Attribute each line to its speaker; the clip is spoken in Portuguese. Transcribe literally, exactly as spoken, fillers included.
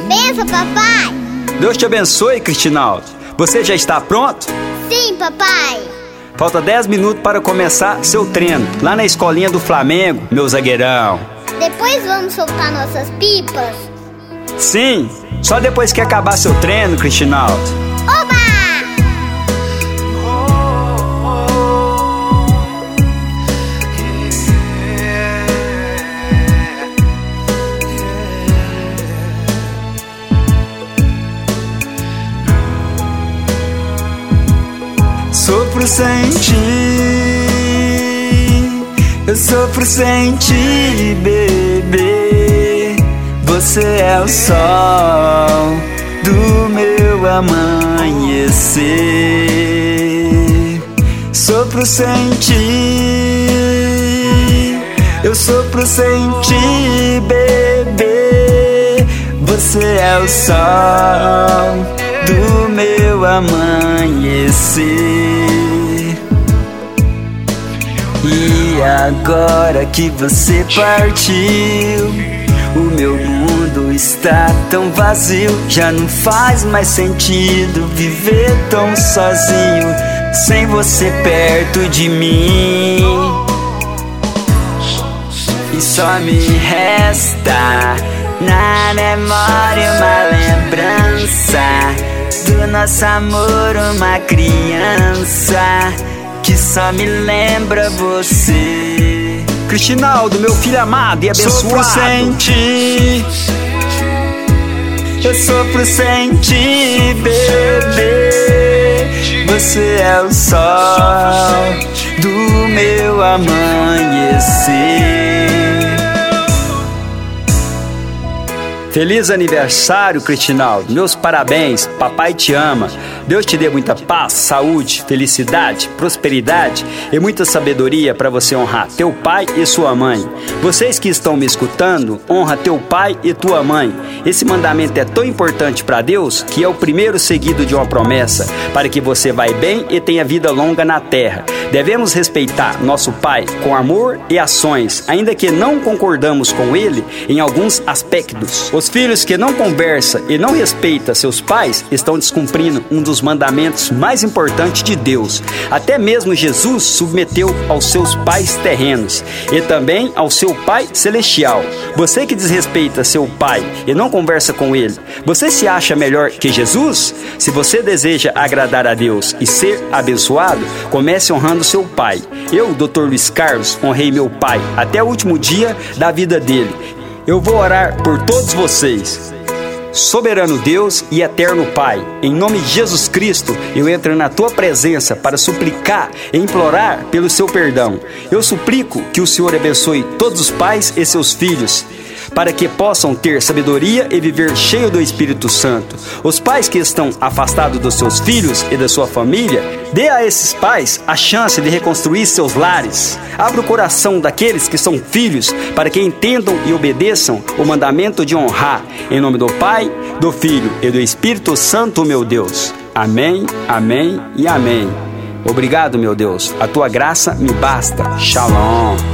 Speaker 1: Benção, papai.
Speaker 2: Deus te abençoe, Cristinaldo. Você já está pronto?
Speaker 1: Sim, papai.
Speaker 2: Falta dez minutos para começar seu treino, lá na escolinha do Flamengo, meu zagueirão.
Speaker 1: Depois vamos soltar nossas pipas?
Speaker 2: Sim, só depois que acabar seu treino, Cristinaldo.
Speaker 1: Oba!
Speaker 2: Sofro sem ti, eu sofro sem ti, bebê. Você é o sol do meu amanhecer. Sofro sem ti, eu sofro sem ti, bebê. Você é o sol do meu amanhecer. E agora que você partiu, o meu mundo está tão vazio. Já não faz mais sentido viver tão sozinho, sem você perto de mim. E só me resta na memória uma lembrança do nosso amor, uma criança que só me lembra você. Cristinaldo, meu filho amado e abençoado. Sofro sem ti, eu sofro sem ti, bebê. Você é o sol do meu amanhecer. Feliz aniversário, Cristinaldo. Meus parabéns, papai te ama. Deus te dê muita paz, saúde, felicidade, prosperidade e muita sabedoria para você honrar teu pai e sua mãe. Vocês que estão me escutando, honra teu pai e tua mãe. Esse mandamento é tão importante para Deus que é o primeiro seguido de uma promessa para que você vai bem e tenha vida longa na terra. Devemos respeitar nosso pai com amor e ações, ainda que não concordamos com ele em alguns aspectos. Os filhos que não conversam e não respeitam seus pais estão descumprindo um dos mandamentos mais importantes de Deus. Até mesmo Jesus submeteu aos seus pais terrenos e também ao seu Pai celestial. Você que desrespeita seu pai e não conversa com ele, você se acha melhor que Jesus? Se você deseja agradar a Deus e ser abençoado, comece honrando seu pai. Eu, doutor Luiz Carlos, honrei meu pai até o último dia da vida dele. Eu vou orar por todos vocês. Soberano Deus e eterno Pai, em nome de Jesus Cristo, eu entro na tua presença para suplicar e implorar pelo seu perdão. Eu suplico que o Senhor abençoe todos os pais e seus filhos, para que possam ter sabedoria e viver cheio do Espírito Santo. Os pais que estão afastados dos seus filhos e da sua família, dê a esses pais a chance de reconstruir seus lares. Abra o coração daqueles que são filhos, para que entendam e obedeçam o mandamento de honrar. Em nome do Pai, do Filho e do Espírito Santo, meu Deus. Amém, amém e amém. Obrigado, meu Deus. A tua graça me basta. Shalom.